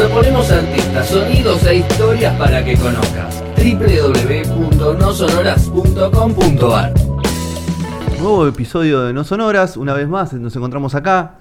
donde ponemos artistas, sonidos e historias para que conozcas. www.nosonoras.com.ar. Nuevo episodio de No Sonoras, una vez más nos encontramos acá.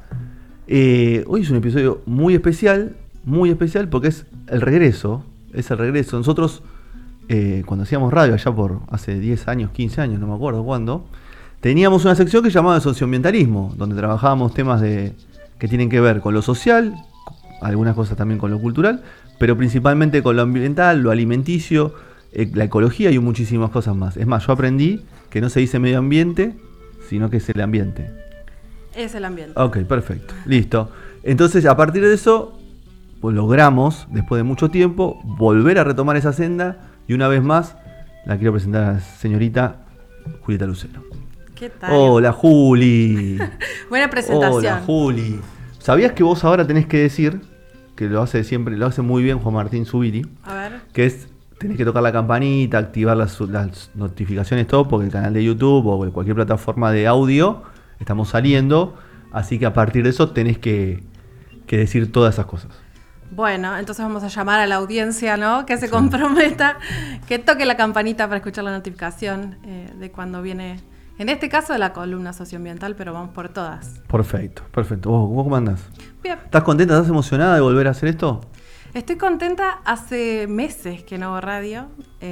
Hoy es un episodio muy especial porque es el regreso. Nosotros, cuando hacíamos radio allá por hace 10 años, 15 años, no me acuerdo cuándo, teníamos una sección que se llamaba socioambientalismo, donde trabajábamos temas que tienen que ver con lo social, algunas cosas también con lo cultural, pero principalmente con lo ambiental, lo alimenticio, la ecología y muchísimas cosas más. Es más, yo aprendí que no se dice medio ambiente, sino que es el ambiente. Es el ambiente. Ok, perfecto, listo. Entonces, a partir de eso, pues logramos, después de mucho tiempo, volver a retomar esa senda. Y una vez más, la quiero presentar a la señorita Julieta Lucero. ¿Qué tal? Hola, Juli. Buena presentación. Hola, Juli. ¿Sabías que vos ahora tenés que decir, que lo hace siempre, lo hace muy bien Juan Martín Zubiri? A ver. Que es, tenés que tocar la campanita, activar las notificaciones, todo, porque el canal de YouTube o cualquier plataforma de audio estamos saliendo. Así que a partir de eso tenés que decir todas esas cosas. Bueno, entonces vamos a llamar a la audiencia, ¿no? Que se comprometa, que toque la campanita para escuchar la notificación de cuando viene, en este caso de la columna socioambiental, pero vamos por todas. Perfecto. ¿Vos cómo andás? Bien. ¿Estás contenta? ¿Estás emocionada de volver a hacer esto? Estoy contenta, hace meses que no hago radio,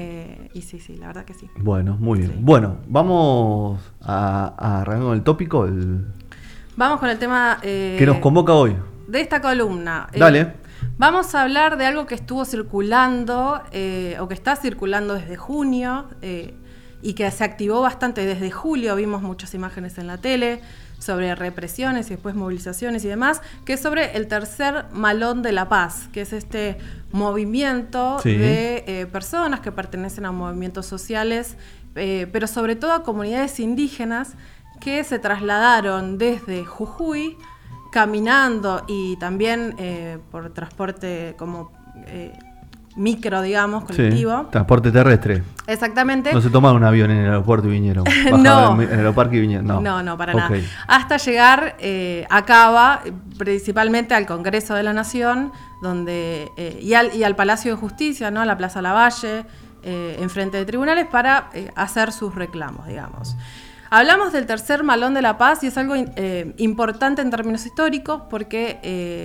y sí, la verdad que sí. Bueno, muy bien. Sí. Bueno, vamos a arrancar con el tópico, Vamos con el tema que nos convoca hoy. de esta columna. Dale. Vamos a hablar de algo que estuvo circulando, o que está circulando desde junio, y que se activó bastante desde julio. Vimos muchas imágenes en la tele sobre represiones y después movilizaciones y demás, que es sobre el tercer Malón de la Paz, que es este movimiento de personas que pertenecen a movimientos sociales, pero sobre todo a comunidades indígenas que se trasladaron desde Jujuy, caminando y también por transporte como micro, digamos, colectivo. Sí, transporte terrestre. Exactamente. No se tomaron un avión en el aeropuerto y vinieron. No. En el aeroparque y vinieron. No, para nada. Hasta llegar a Cava, principalmente al Congreso de la Nación, donde y al Palacio de Justicia, ¿no? A la Plaza Lavalle, enfrente de tribunales, para hacer sus reclamos, digamos. Hablamos del tercer Malón de la Paz y es algo importante en términos históricos porque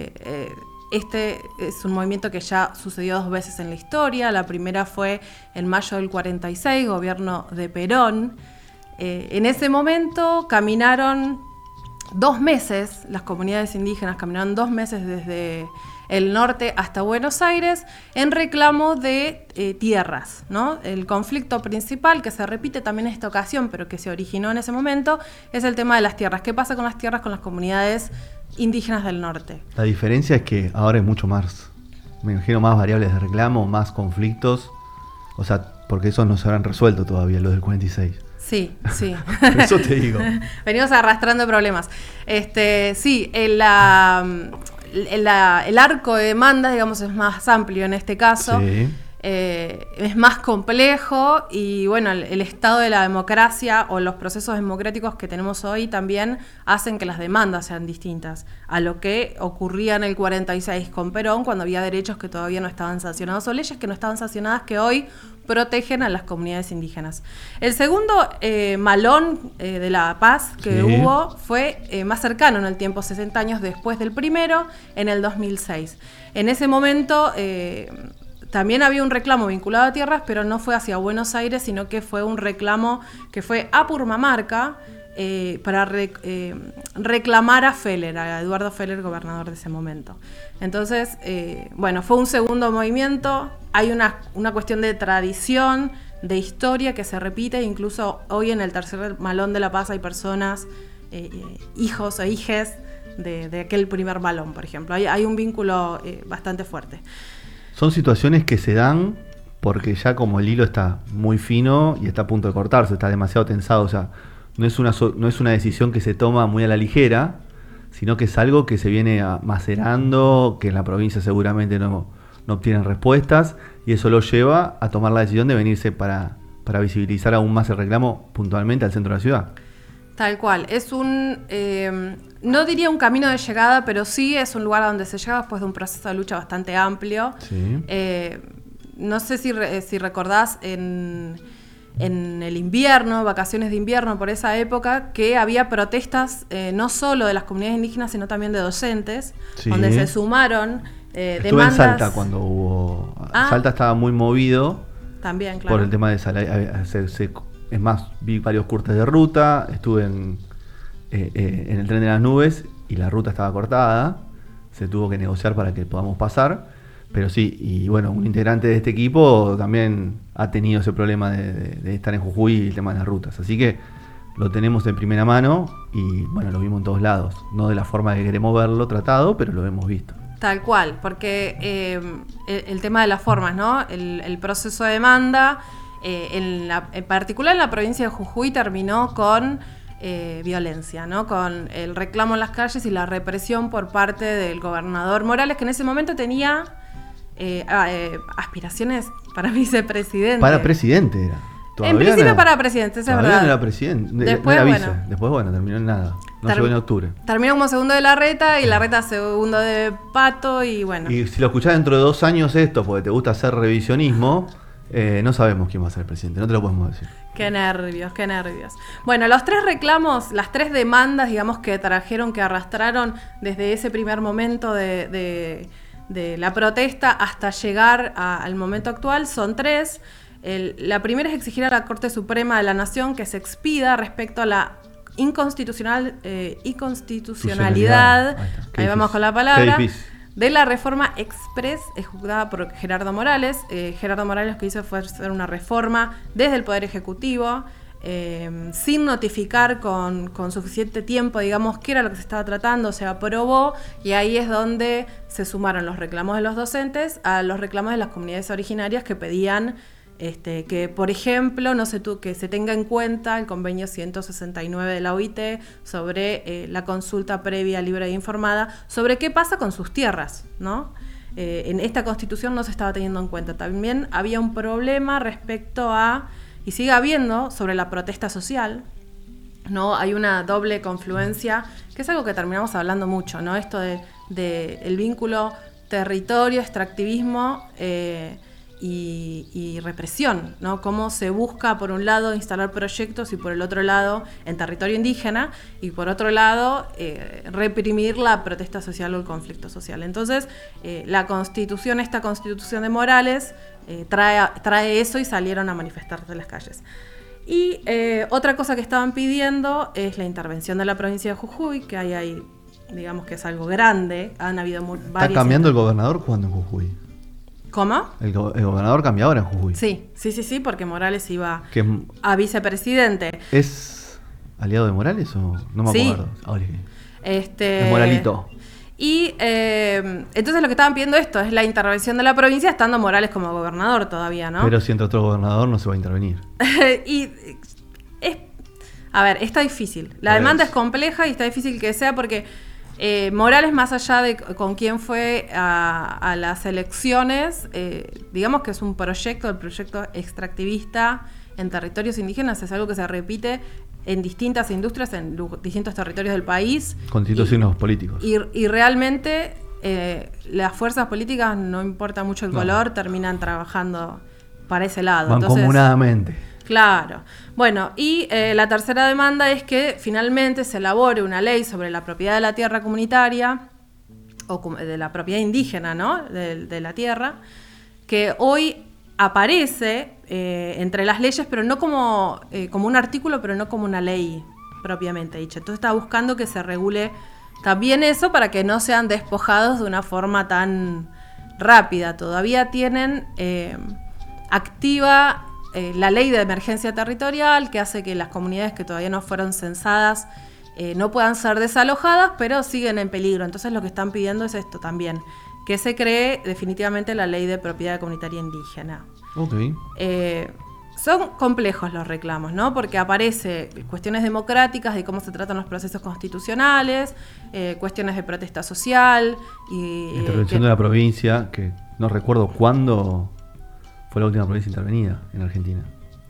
este es un movimiento que ya sucedió 2 veces en la historia. La primera fue en mayo del 46, gobierno de Perón. En ese momento caminaron 2 meses, las comunidades indígenas caminaron 2 meses desde el norte hasta Buenos Aires en reclamo de tierras, ¿no? El conflicto principal que se repite también en esta ocasión, pero que se originó en ese momento, es el tema de las tierras. ¿Qué pasa con las tierras con las comunidades indígenas del norte? La diferencia es que ahora es mucho más, me imagino, más variables de reclamo, más conflictos, o sea, porque esos no se habrán resuelto todavía, los del 46. Sí. Eso te digo. Venimos arrastrando problemas. Sí, el arco de demandas, digamos, es más amplio en este caso. Sí. Es más complejo y bueno, el estado de la democracia o los procesos democráticos que tenemos hoy también hacen que las demandas sean distintas a lo que ocurría en el 46 con Perón, cuando había derechos que todavía no estaban sancionados o leyes que no estaban sancionadas que hoy protegen a las comunidades indígenas. El segundo Malón de la Paz que hubo fue más cercano en el tiempo, 60 años después del primero, en el 2006. En ese momento también había un reclamo vinculado a tierras, pero no fue hacia Buenos Aires, sino que fue un reclamo que fue a Purmamarca para reclamar a Feller, a Eduardo Feller, gobernador de ese momento. Entonces, fue un segundo movimiento. Hay una cuestión de tradición, de historia que se repite, incluso hoy en el tercer Malón de la Paz hay personas, hijos o hijes de aquel primer Malón, por ejemplo. Hay un vínculo bastante fuerte. Son situaciones que se dan porque ya como el hilo está muy fino y está a punto de cortarse, está demasiado tensado, o sea, no es una decisión que se toma muy a la ligera, sino que es algo que se viene macerando, que en la provincia seguramente no obtienen respuestas, y eso lo lleva a tomar la decisión de venirse para visibilizar aún más el reclamo puntualmente al centro de la ciudad. Tal cual, es un no diría un camino de llegada, pero sí es un lugar a donde se llega después de un proceso de lucha bastante amplio. Sí. No sé si recordás en el invierno, vacaciones de invierno por esa época, que había protestas no solo de las comunidades indígenas, sino también de docentes, Sí. donde se sumaron Estuve demandas. en Salta cuando hubo... Salta estaba muy movido También, claro. por el tema de es más, vi varios cortes de ruta, estuve en el tren de las nubes y la ruta estaba cortada, se tuvo que negociar para que podamos pasar, pero sí, y bueno, un integrante de este equipo también ha tenido ese problema de estar en Jujuy y el tema de las rutas, así que lo tenemos en primera mano y bueno, lo vimos en todos lados, no de la forma que queremos verlo tratado, pero lo hemos visto. Tal cual, porque el tema de las formas, ¿no? El proceso de demanda, en particular en la provincia de Jujuy, terminó con violencia, ¿no? Con el reclamo en las calles y la represión por parte del gobernador Morales, que en ese momento tenía aspiraciones para vicepresidente. Para presidente era. En principio para presidente, esa es verdad. No era presidente, Después, no era vice. bueno. Después, bueno, terminó en nada. No llegó en octubre. Terminó como segundo de Larreta y Larreta segundo de Pato y bueno. Y si lo escuchás dentro de 2 años esto, porque te gusta hacer revisionismo, no sabemos quién va a ser el presidente, no te lo podemos decir. Qué nervios, qué nervios. Bueno, los 3 reclamos, las 3 demandas, digamos, que trajeron, que arrastraron desde ese primer momento de la protesta hasta llegar al momento actual son 3. La primera es exigir a la Corte Suprema de la Nación que se expida respecto a la inconstitucionalidad, ahí vamos con la palabra, de la reforma express ejecutada por Gerardo Morales. Gerardo Morales lo que hizo fue hacer una reforma desde el Poder Ejecutivo, sin notificar con suficiente tiempo, digamos, qué era lo que se estaba tratando, se aprobó y ahí es donde se sumaron los reclamos de los docentes a los reclamos de las comunidades originarias que pedían que, por ejemplo, que se tenga en cuenta el convenio 169 de la OIT sobre la consulta previa, libre e informada, sobre qué pasa con sus tierras, ¿no? En esta Constitución no se estaba teniendo en cuenta. También había un problema respecto a, y sigue habiendo, sobre la protesta social, ¿no? Hay una doble confluencia, que es algo que terminamos hablando mucho, ¿no? Esto de el vínculo territorio, extractivismo, y represión, ¿no? Cómo se busca, por un lado, instalar proyectos y por el otro lado, en territorio indígena, y por otro lado, reprimir la protesta social o el conflicto social. Entonces, esta Constitución de Morales, trae eso y salieron a manifestarse en las calles. Y otra cosa que estaban pidiendo es la intervención de la provincia de Jujuy, que ahí digamos que es algo grande. Han habido varias... ¿Está cambiando el gobernador cuando en Jujuy? ¿Cómo? El gobernador cambia ahora en Jujuy. Sí, porque Morales iba a vicepresidente. ¿Es aliado de Morales o no me acuerdo? Es Moralito. Y entonces lo que estaban pidiendo esto es la intervención de la provincia, estando Morales como gobernador todavía, ¿no? Pero si entra otro gobernador no se va a intervenir. Está difícil. La demanda es compleja y está difícil que sea porque Morales, más allá de con quién fue a las elecciones, digamos que es un proyecto, el proyecto extractivista en territorios indígenas, es algo que se repite en distintas industrias, en distintos territorios del país. Con distintos signos políticos. Y realmente las fuerzas políticas, no importa mucho el color, terminan trabajando para ese lado. Mancomunadamente. Claro. Bueno, y la tercera demanda es que finalmente se elabore una ley sobre la propiedad de la tierra comunitaria, o de la propiedad indígena, ¿no? De la tierra, que hoy aparece entre las leyes, pero no como un artículo, pero no como una ley propiamente dicha. Entonces está buscando que se regule también eso para que no sean despojados de una forma tan rápida. Todavía tienen activa la ley de emergencia territorial, que hace que las comunidades que todavía no fueron censadas no puedan ser desalojadas, pero siguen en peligro. Entonces lo que están pidiendo es esto también, que se cree definitivamente la ley de propiedad comunitaria indígena. Okay. Son complejos los reclamos, ¿no? Porque aparece cuestiones democráticas de cómo se tratan los procesos constitucionales, cuestiones de protesta social y intervención de la provincia, que no recuerdo cuándo fue la última provincia intervenida en Argentina.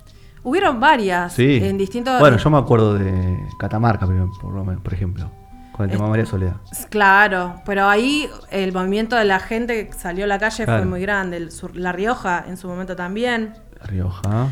Hubieron varias en distintos... Bueno, yo me acuerdo de Catamarca, por ejemplo, Con el tema María Soledad. Claro, pero ahí el movimiento de la gente que salió a la calle Claro. fue muy grande. La Rioja en su momento también. La Rioja.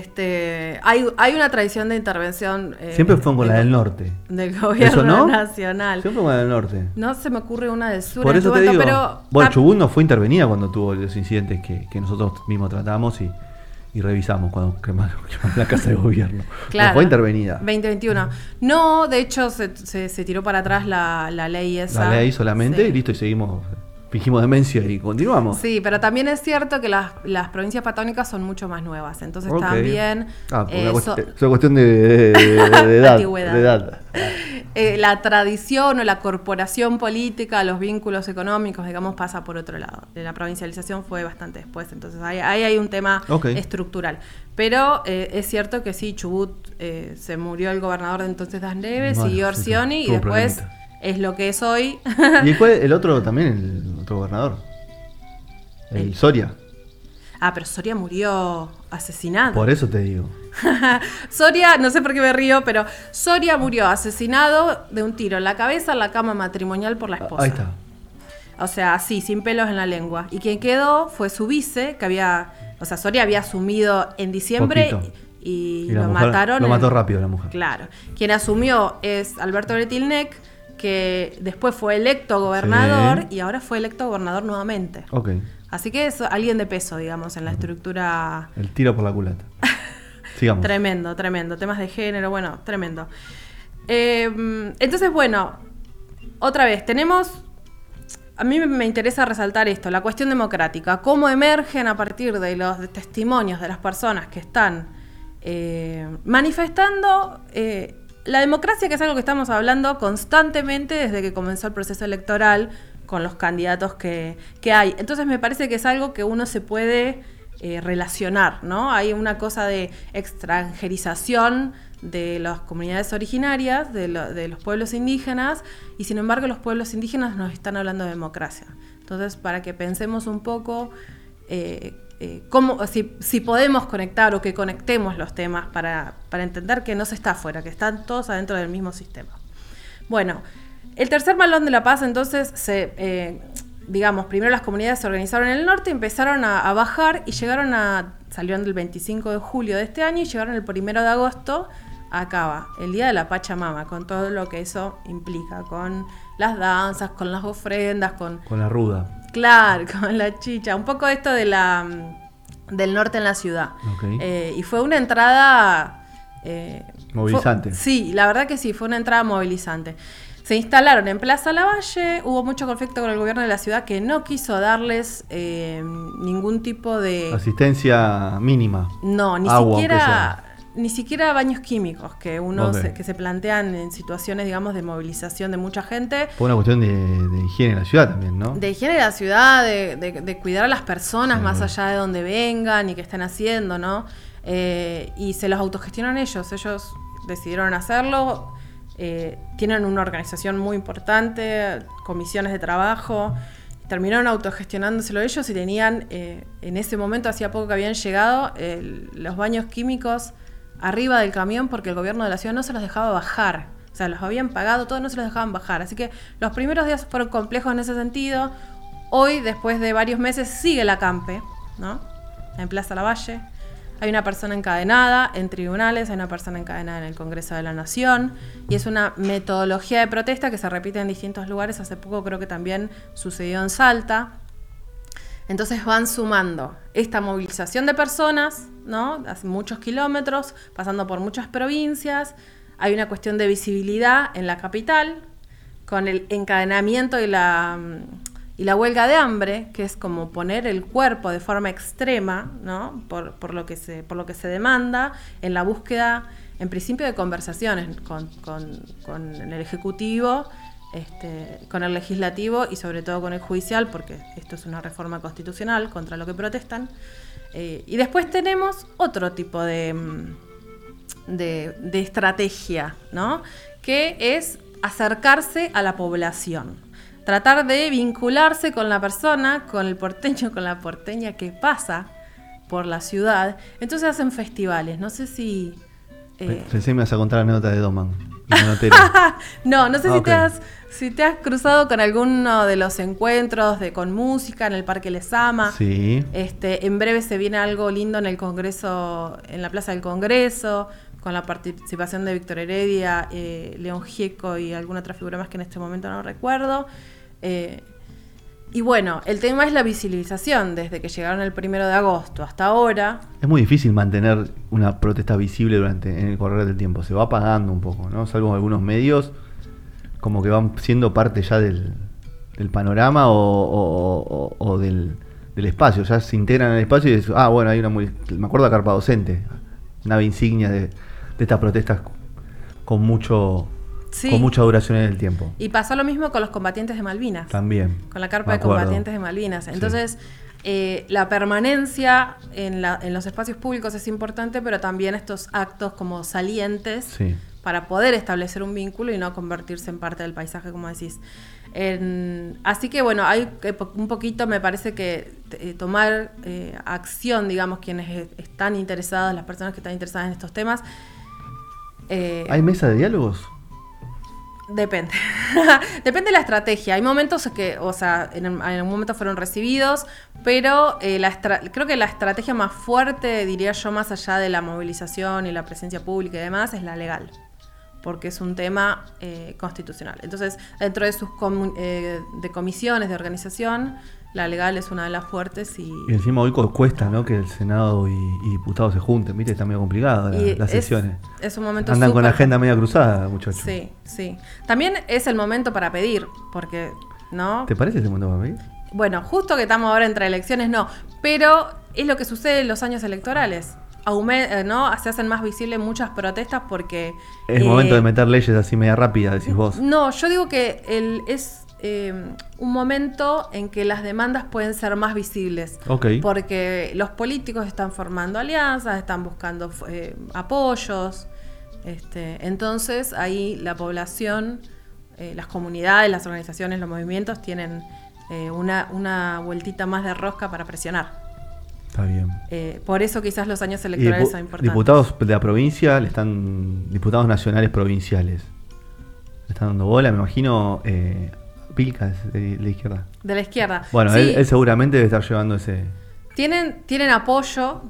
Hay una tradición de intervención. Siempre fue con la del norte. Del gobierno ¿Eso no? nacional. Siempre con la del norte. No se me ocurre una del sur. Por en eso este te momento, digo. pero Bueno, Chubut no fue intervenida cuando tuvo los incidentes que nosotros mismos tratamos y revisamos cuando quemaron la casa de gobierno. Claro, No fue intervenida. 2021. No, de hecho se tiró para atrás la ley esa. La ley solamente Sí. y listo, y seguimos. Fingimos demencia y continuamos. Sí, pero también es cierto que las provincias patagónicas son mucho más nuevas. Entonces Ok. también Es una cuestión de edad. Antigüedad. De edad. La tradición o la corporación política, los vínculos económicos, digamos, pasa por otro lado. La provincialización fue bastante después, entonces ahí hay un tema estructural. Pero es cierto que sí, Chubut se murió el gobernador de entonces Das Neves, Bueno, siguió sí, Orsioni tuvo y un después problemita. es lo que es hoy. ¿Y cuál el otro también, el otro gobernador? El Soria. Pero Soria murió asesinado. Por eso te digo. Soria, no sé por qué me río, pero Soria murió asesinado de un tiro en la cabeza en la cama matrimonial por la esposa. Ahí está. O sea, así, sin pelos en la lengua. Y quien quedó fue su vice, que había... O sea, Soria había asumido en diciembre Poquito. y la lo mujer mataron. Lo mató rápido la mujer. Claro. Quien asumió es Alberto Bretilnec, que después fue electo gobernador y ahora fue electo gobernador nuevamente. Ok. Así que es alguien de peso, digamos, en la estructura. El tiro por la culata. Sigamos. Tremendo, tremendo. Temas de género, bueno, tremendo. Entonces, bueno, otra vez, tenemos... A mí me interesa resaltar esto, la cuestión democrática. Cómo emergen a partir de los testimonios de las personas que están manifestando la democracia, que es algo que estamos hablando constantemente desde que comenzó el proceso electoral con los candidatos que hay. Entonces me parece que es algo que uno se puede relacionar, ¿no? Hay una cosa de extranjerización de las comunidades originarias, de los pueblos indígenas, y sin embargo los pueblos indígenas nos están hablando de democracia. Entonces, para que pensemos un poco cómo, si podemos conectar o que conectemos los temas para entender que no se está afuera, que están todos adentro del mismo sistema. Bueno, el tercer malón de la paz, entonces, digamos, primero las comunidades se organizaron en el norte, empezaron a bajar y salieron del 25 de julio de este año y llegaron el 1 de agosto a Cava, el día de la Pachamama, con todo lo que eso implica, con las danzas, con las ofrendas, con la ruda. Claro, con la chicha, un poco esto de del norte en la ciudad. Okay. Y fue una entrada... movilizante. Sí, la verdad que sí, fue una entrada movilizante. Se instalaron en Plaza Lavalle, hubo mucho conflicto con el gobierno de la ciudad que no quiso darles ningún tipo de... Asistencia mínima. No, ni siquiera baños químicos que que se plantean en situaciones, digamos, de movilización de mucha gente. Fue una cuestión de higiene en la ciudad también, ¿no? De higiene de la ciudad, de cuidar a las personas más allá de donde vengan y qué están haciendo, ¿no? Y se los autogestionan ellos decidieron hacerlo. Tienen una organización muy importante, comisiones de trabajo, terminaron autogestionándoselo ellos y tenían, en ese momento, hacía poco que habían llegado, los baños químicos arriba del camión porque el gobierno de la ciudad no se los dejaba bajar. O sea, los habían pagado, todos no se los dejaban bajar. Así que los primeros días fueron complejos en ese sentido. Hoy, después de varios meses, sigue la campe, ¿no? En Plaza Lavalle. Hay una persona encadenada en tribunales, hay una persona encadenada en el Congreso de la Nación, y es una metodología de protesta que se repite en distintos lugares. Hace poco creo que también sucedió en Salta. Entonces van sumando esta movilización de personas, ¿no? Hace muchos kilómetros, pasando por muchas provincias. Hay una cuestión de visibilidad en la capital, con el encadenamiento y la huelga de hambre, que es como poner el cuerpo de forma extrema, ¿no? por lo que se demanda, en la búsqueda, en principio, de conversaciones con el Ejecutivo, con el Legislativo y sobre todo con el Judicial, porque esto es una reforma constitucional contra lo que protestan. Y después tenemos otro tipo de estrategia, ¿no? Que es acercarse a la población. Tratar de vincularse con la persona, con el porteño, con la porteña que pasa por la ciudad. Entonces hacen festivales. No sé si... Pensé que me vas a contar la anécdota de Doman. Limonotero. No sé Ok. si te has cruzado con alguno de los encuentros con música en el Parque Lezama. Sí. En breve se viene algo lindo en el Congreso, en la Plaza del Congreso, con la participación de Víctor Heredia, León Gieco y alguna otra figura más que en este momento no recuerdo. Y bueno, el tema es la visibilización. Desde que llegaron el 1 de agosto hasta ahora. Es muy difícil mantener una protesta visible en el correr del tiempo. Se va apagando un poco, ¿no? Salvo algunos medios, como que van siendo parte ya del panorama o del espacio. Ya se integran en el espacio y dices, bueno, hay me acuerdo de Carpa Docente, nave insignia de estas protestas con mucha duración en el tiempo. Y pasó lo mismo con los combatientes de Malvinas. También. Con la carpa de combatientes de Malvinas. Entonces, la permanencia en los espacios públicos es importante, pero también estos actos como salientes para poder establecer un vínculo y no convertirse en parte del paisaje, como decís. Así que bueno, hay un poquito, me parece que tomar acción, digamos, quienes están interesados, las personas que están interesadas en estos temas. ¿Hay mesa de diálogos? Depende. Depende de la estrategia. Hay momentos que, en un momento fueron recibidos, pero creo que la estrategia más fuerte, diría yo, más allá de la movilización y la presencia pública y demás, es la legal, porque es un tema constitucional. Entonces, dentro de sus de comisiones de organización, la legal es una de las fuertes. Y encima hoy cuesta, ¿no?, que el Senado y diputados se junten, ¿viste? Está medio complicado las sesiones. Es un momento Andan con la agenda media cruzada, muchachos. Sí. También es el momento para pedir, porque, ¿no? ¿Te parece ese momento para pedir? Bueno, justo que estamos ahora entre elecciones, no. Pero es lo que sucede en los años electorales. ¿No? Se hacen más visibles muchas protestas porque... Es momento de meter leyes así media rápida, decís vos. No, yo digo que es un momento en que las demandas pueden ser más visibles. Okay. Porque los políticos están formando alianzas, están buscando apoyos. Entonces ahí la población, las comunidades, las organizaciones, los movimientos tienen una vueltita más de rosca para presionar. Está bien. Por eso quizás los años electorales son importantes. Diputados de la provincia, diputados nacionales provinciales, le están dando bola, me imagino. Pilca de la izquierda. De la izquierda. Bueno, sí. él seguramente debe estar llevando ese... Tienen apoyo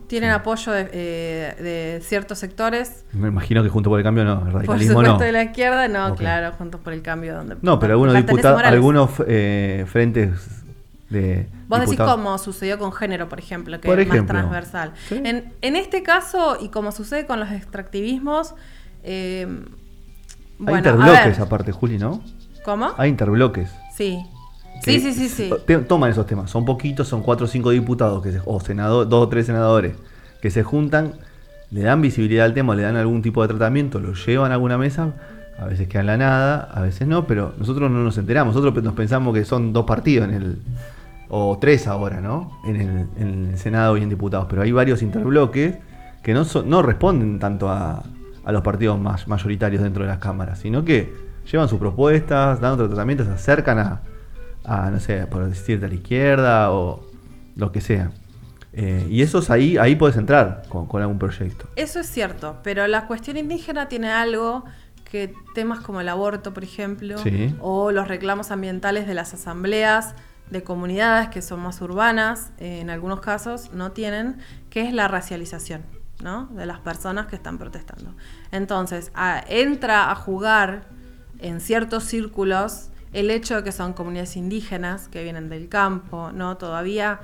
de ciertos sectores. Me imagino que Juntos por el Cambio no, el radicalismo por supuesto no. de la izquierda, no, Okay. Claro, Juntos por el Cambio. Donde pero algunos diputados, algunos frentes de Vos decís diputados. Como sucedió con género, por ejemplo, que por es ejemplo, más transversal. ¿sí? En este caso, y como sucede con los extractivismos, hay interbloques aparte, Juli, ¿no? ¿Cómo? Hay interbloques. Sí. Sí. Toman esos temas. Son poquitos, son 4 o 5 diputados o senadores, 2 o 3 senadores que se juntan, le dan visibilidad al tema, le dan algún tipo de tratamiento, lo llevan a alguna mesa, a veces queda en la nada, a veces no, pero nosotros no nos enteramos. Nosotros nos pensamos que son 2 partidos o 3 ahora, ¿no? En el Senado y en diputados, pero hay varios interbloques que no responden tanto a los partidos más mayoritarios dentro de las cámaras, sino que llevan sus propuestas, dan otro tratamiento, se acercan a no sé, por decirte, a la izquierda o lo que sea. Y esos ahí puedes entrar con algún proyecto. Eso es cierto, pero la cuestión indígena tiene algo que temas como el aborto, por ejemplo, sí, o los reclamos ambientales de las asambleas de comunidades que son más urbanas, en algunos casos no tienen, que es la racialización, ¿no?, de las personas que están protestando. Entonces, entra a jugar en ciertos círculos el hecho de que son comunidades indígenas que vienen del campo, ¿no? Todavía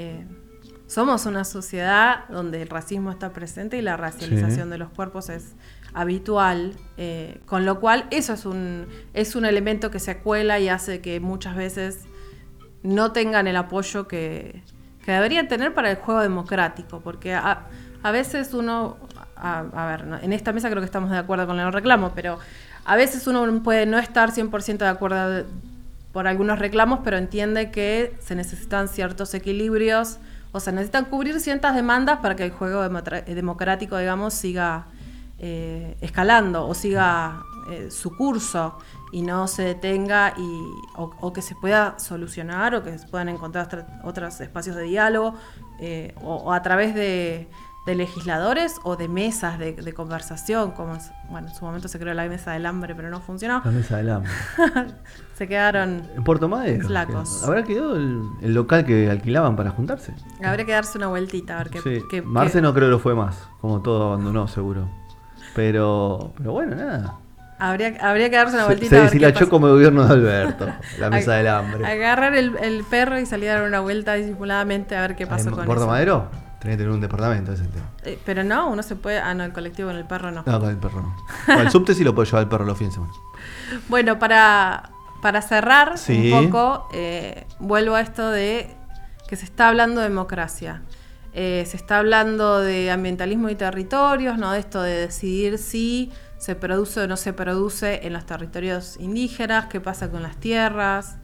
somos una sociedad donde el racismo está presente y la racialización de los cuerpos es habitual, con lo cual eso es un elemento que se cuela y hace que muchas veces no tengan el apoyo que deberían tener para el juego democrático, porque a veces uno, a ver, en esta mesa creo que estamos de acuerdo con el reclamo, pero a veces uno puede no estar 100% de acuerdo por algunos reclamos, pero entiende que se necesitan ciertos equilibrios, o se necesitan cubrir ciertas demandas para que el juego democrático, digamos, siga escalando o siga su curso y no se detenga o que se pueda solucionar o que se puedan encontrar otros espacios de diálogo o a través de de legisladores o de mesas de conversación, como en su momento se creó la mesa del hambre, pero no funcionó. La mesa del hambre. Se quedaron En Puerto Madero. flacos. ¿Habrá quedado el local que alquilaban para juntarse? Habría que darse una vueltita a ver Sí. qué Marce no creo que lo fue más, como todo abandonó seguro. Pero bueno, nada. Habría que darse una vueltita Se a ver qué deshilachó pasa. como el gobierno de Alberto, la mesa del hambre. Agarrar el perro y salir a dar una vuelta disimuladamente a ver qué pasó con ¿Puerto eso. Madero? Tenés que tener un departamento, ese es el tema. Pero no, uno se puede... Ah, no, el colectivo con el perro no. No, con el perro no. Con el subte sí lo puede llevar el perro los fines de semana. Bueno, para cerrar Sí. un poco, vuelvo a esto de que se está hablando de democracia. Se está hablando de ambientalismo y territorios, ¿no? De esto de decidir si se produce o no se produce en los territorios indígenas, qué pasa con las tierras.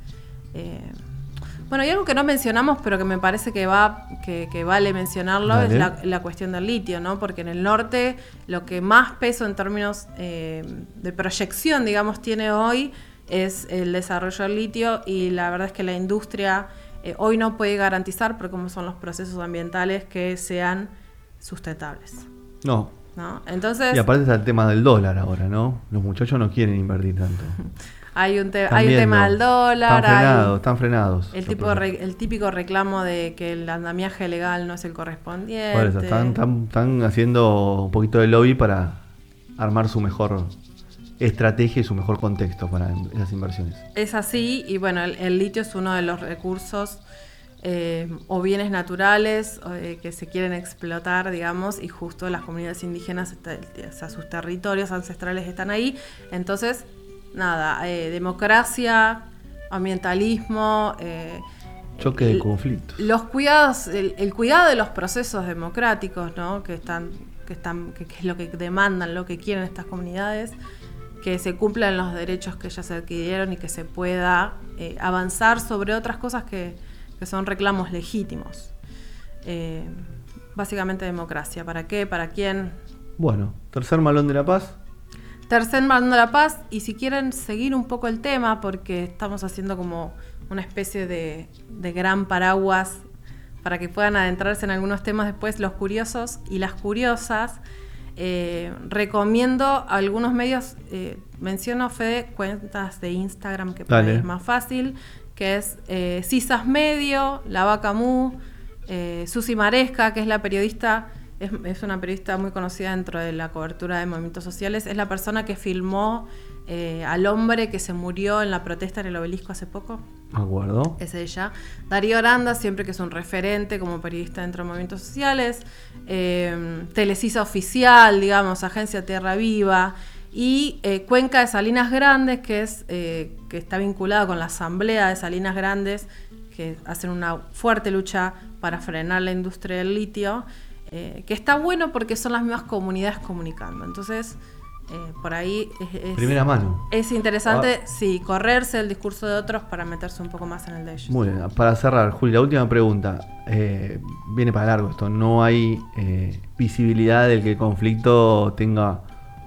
Bueno, hay algo que no mencionamos, pero que me parece que vale mencionarlo, Dale. es la cuestión del litio, ¿no? Porque en el norte lo que más peso en términos de proyección, digamos, tiene hoy es el desarrollo del litio, y la verdad es que la industria hoy no puede garantizar, por cómo son los procesos ambientales, que sean sustentables, No. ¿no? Entonces Y aparte está el tema del dólar ahora, ¿no? Los muchachos no quieren invertir tanto. hay un Están tema viendo. del dólar, Están frenados. el típico reclamo de que el andamiaje legal no es el correspondiente. Por eso, están haciendo un poquito de lobby para armar su mejor estrategia y su mejor contexto para esas inversiones. Es así, y bueno, el litio es uno de los recursos o bienes naturales que se quieren explotar, digamos, y justo las comunidades indígenas, o sea, sus territorios ancestrales están ahí. Entonces, nada, democracia, ambientalismo, Choque de conflictos. los cuidados, el cuidado de los procesos democráticos, ¿no? que es lo que demandan, lo que quieren estas comunidades, que se cumplan los derechos que ellas adquirieron y que se pueda avanzar sobre otras cosas que son reclamos legítimos. Básicamente democracia. ¿Para qué? ¿Para quién? Bueno, tercer malón de la paz. Tercer malón de la paz, y si quieren seguir un poco el tema, porque estamos haciendo como una especie de gran paraguas para que puedan adentrarse en algunos temas después, los curiosos y las curiosas, recomiendo algunos medios, menciono, Fede, cuentas de Instagram que por ahí es más fácil, que es Cisas Medio, La Vaca Mu, Susi Maresca, que es la periodista, es una periodista muy conocida dentro de la cobertura de movimientos sociales, es la persona que filmó al hombre que se murió en la protesta en el Obelisco hace poco. Me acuerdo. Es ella. Darío Aranda, siempre que es un referente como periodista dentro de movimientos sociales. Telecisa Oficial, digamos, Agencia Tierra Viva. Y Cuenca de Salinas Grandes, que está vinculado con la Asamblea de Salinas Grandes, que hacen una fuerte lucha para frenar la industria del litio, que está bueno porque son las mismas comunidades comunicando. Entonces, por ahí Primera mano. es interesante, sí, correrse el discurso de otros para meterse un poco más en el de ellos. Muy bien, para cerrar, Juli, la última pregunta. Viene para largo esto. ¿No hay visibilidad del que el conflicto tenga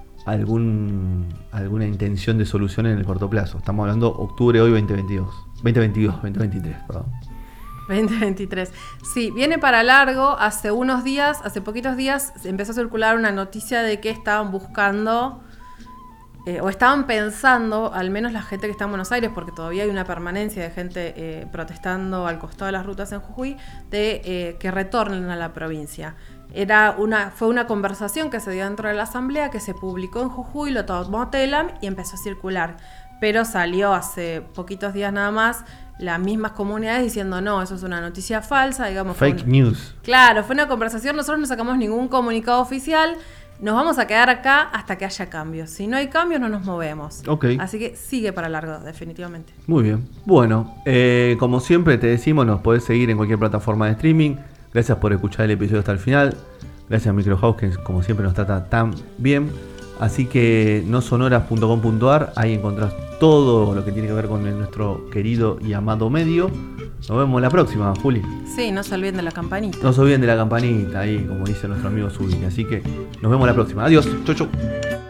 alguna intención de solución en el corto plazo? Estamos hablando octubre hoy 2023, perdón. 2023. Sí, viene para largo. Hace poquitos días empezó a circular una noticia de que estaban buscando o estaban pensando, al menos la gente que está en Buenos Aires, porque todavía hay una permanencia de gente protestando al costado de las rutas en Jujuy, de que retornen a la provincia. Fue una conversación que se dio dentro de la asamblea, que se publicó en Jujuy, lo tomó Telam y empezó a circular. Pero salió hace poquitos días nada más las mismas comunidades diciendo no, eso es una noticia falsa, digamos. Fake news. Claro, fue una conversación, nosotros no sacamos ningún comunicado oficial, nos vamos a quedar acá hasta que haya cambios. Si no hay cambios, no nos movemos. Okay. Así que sigue para largo, definitivamente. Muy bien. Bueno, como siempre te decimos, nos podés seguir en cualquier plataforma de streaming. Gracias por escuchar el episodio hasta el final. Gracias a Microhouse, que como siempre nos trata tan bien. Así que nosonoras.com.ar, ahí encontrás todo lo que tiene que ver con nuestro querido y amado medio. Nos vemos la próxima, Juli. Sí, no se olviden de la campanita. No se olviden de la campanita, ahí como dice nuestro amigo Zubiri. Así que nos vemos la próxima. Adiós. Chau, chau.